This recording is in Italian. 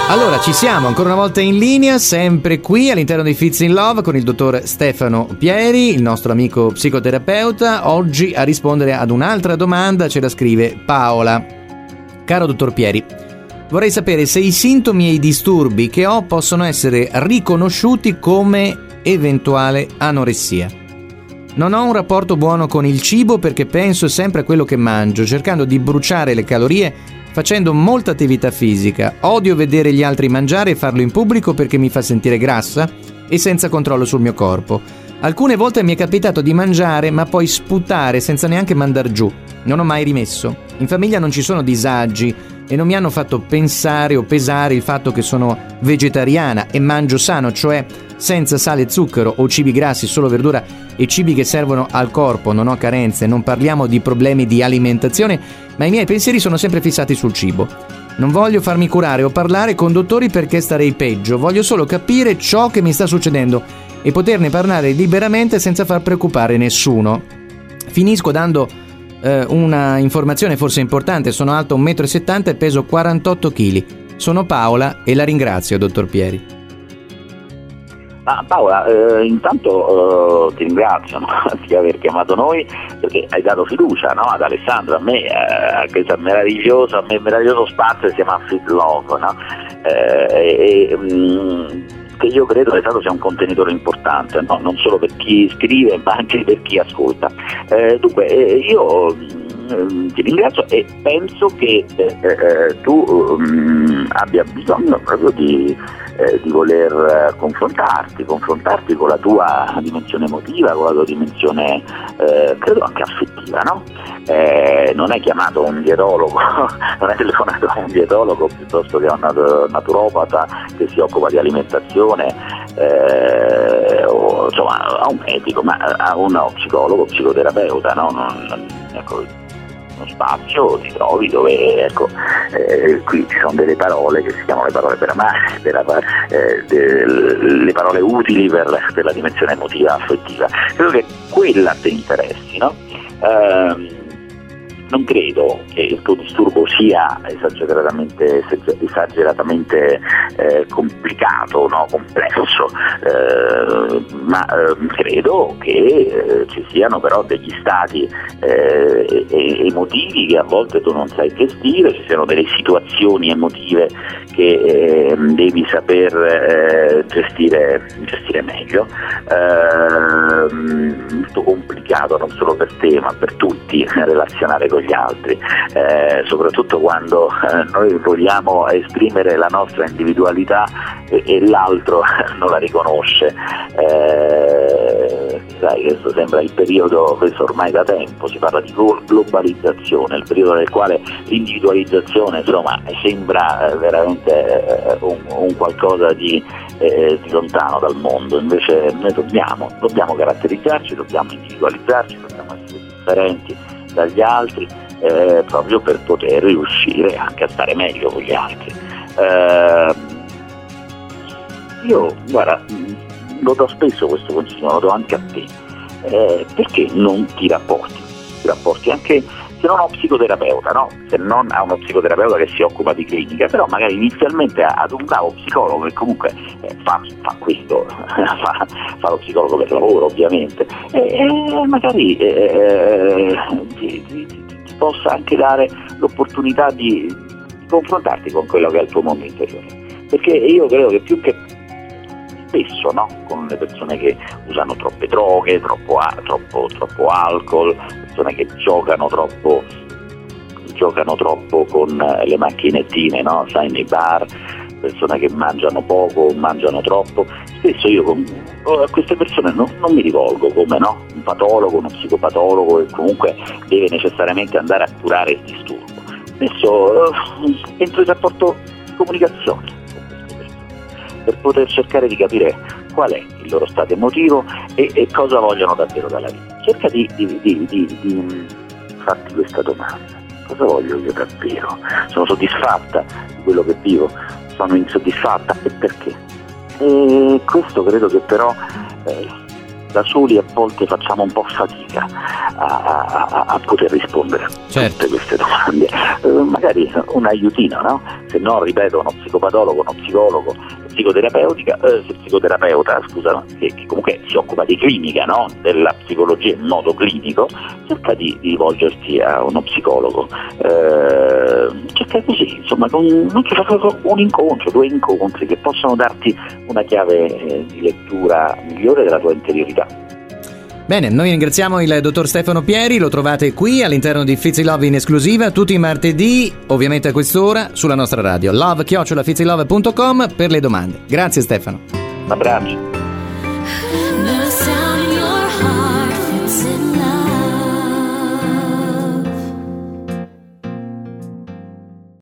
Allora, ci siamo ancora una volta in linea, sempre qui all'interno di Fits in Love con il dottor Stefano Pieri, il nostro amico psicoterapeuta. Oggi a rispondere ad un'altra domanda ce la scrive Paola. Caro dottor Pieri, vorrei sapere se i sintomi e i disturbi che ho possono essere riconosciuti come eventuale anoressia. Non ho un rapporto buono con il cibo perché penso sempre a quello che mangio, cercando di bruciare le calorie facendo molta attività fisica. Odio vedere gli altri mangiare e farlo in pubblico perché mi fa sentire grassa e senza controllo sul mio corpo. Alcune volte mi è capitato di mangiare ma poi sputare senza neanche mandar giù. Non ho mai rimesso. In famiglia non ci sono disagi e non mi hanno fatto pensare o pesare il fatto che sono vegetariana e mangio sano, cioè senza sale e zucchero o cibi grassi, solo verdura e cibi che servono al corpo. Non ho carenze, non parliamo di problemi di alimentazione, ma i miei pensieri sono sempre fissati sul cibo. Non voglio farmi curare o parlare con dottori perché starei peggio, voglio solo capire ciò che mi sta succedendo e poterne parlare liberamente senza far preoccupare nessuno. Finisco dando una informazione forse importante: sono alto 1,70 m e peso 48 kg. Sono Paola e la ringrazio, dottor Pieri. Paola, intanto ti ringrazio di aver chiamato noi, perché hai dato fiducia, no, ad Alessandro, a me, a questo meraviglioso spazio che si chiama Fit Love, no? Che io credo che sia un contenitore importante, no? Non solo per chi scrive ma anche per chi ascolta. Dunque io ti ringrazio e penso che tu abbia bisogno proprio di voler confrontarti con la tua dimensione emotiva, con la tua dimensione credo anche affettiva, no? Non hai chiamato un dietologo, non hai telefonato a un dietologo piuttosto che a un naturopata che si occupa di alimentazione, o insomma a un medico, ma a uno psicologo, psicoterapeuta, no? Ecco, uno spazio ti trovi dove, ecco, qui ci sono delle parole che si chiamano le parole per amare, le parole utili per la dimensione emotiva affettiva. Credo che quella ti interessi, no? Non credo che il tuo disturbo sia esageratamente complicato, no? Complesso, ma credo che ci siano però degli stati emotivi che a volte tu non sai gestire, ci siano delle situazioni emotive che devi saper gestire meglio. Molto complicato non solo per te ma per tutti relazionare con gli altri, soprattutto quando noi vogliamo esprimere la nostra individualità e l'altro non la riconosce. Sai, questo sembra il periodo, questo ormai da tempo si parla di globalizzazione, il periodo nel quale l'individualizzazione insomma sembra veramente un qualcosa di lontano dal mondo. Invece noi dobbiamo caratterizzarci, dobbiamo individualizzarci, dobbiamo essere differenti dagli altri, proprio per poter riuscire anche a stare meglio con gli altri. Io, guarda, lo do spesso questo consiglio, lo do anche a te, perché non ti rapporti anche se non a un psicoterapeuta, no? Se non a uno psicoterapeuta che si occupa di clinica, però magari inizialmente ad un bravo psicologo che comunque fa questo, fa lo psicologo per lavoro ovviamente, e magari ti possa anche dare l'opportunità di confrontarti con quello che è il tuo mondo interiore, perché io credo che più che spesso, no, con le persone che usano troppe droghe, troppo alcol, persone che giocano troppo con le macchinettine, no, sai, nei bar, persone che mangiano poco o mangiano troppo. Spesso io a queste persone non mi rivolgo come, no, un patologo, uno psicopatologo che comunque deve necessariamente andare a curare il disturbo. Spesso entro in rapporto di comunicazione per poter cercare di capire qual è il loro stato emotivo e cosa vogliono davvero dalla vita. Cerca di farti questa domanda: cosa voglio io davvero? Sono soddisfatta di quello che vivo? Sono insoddisfatta? E perché? E questo credo che però da soli a volte facciamo un po' fatica a poter rispondere a tutte queste domande. Magari un aiutino, no? Se no, ripeto, uno psicopatologo, uno psicologo, psicoterapeuta, scusa, che comunque si occupa di clinica, no? Della psicologia in modo clinico, cerca di rivolgersi a uno psicologo, cerca così, insomma, un incontro, 2 incontri che possono darti una chiave di lettura migliore della tua interiorità. Bene, noi ringraziamo il dottor Stefano Pieri, lo trovate qui all'interno di Fizzy Love in esclusiva tutti i martedì, ovviamente a quest'ora, sulla nostra radio, love@fizzylove.com per le domande. Grazie Stefano. Un abbraccio.